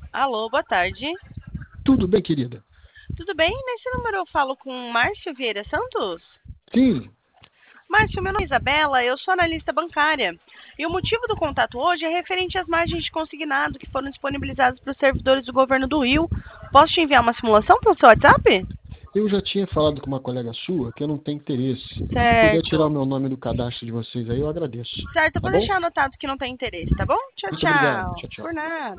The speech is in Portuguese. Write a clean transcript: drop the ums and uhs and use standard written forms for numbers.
Alô, boa tarde. Tudo bem, querida? Tudo bem? Nesse número eu falo com Márcio Vieira Santos? Sim, Márcio, meu nome é Isabela, eu sou analista bancária. E o motivo do contato hoje é referente às margens de consignado que foram disponibilizadas para os servidores do governo do Rio. Posso te enviar uma simulação para o seu WhatsApp? eu já tinha falado com uma colega sua que eu não tenho interesse. Se puder tirar o Certo. meu nome do cadastro de vocês aí, eu agradeço. Certo, eu Tá vou bom? deixar anotado que não tem interesse, tá bom? Tchau, Muito obrigado. tchau. Tchau, tchau. Por nada.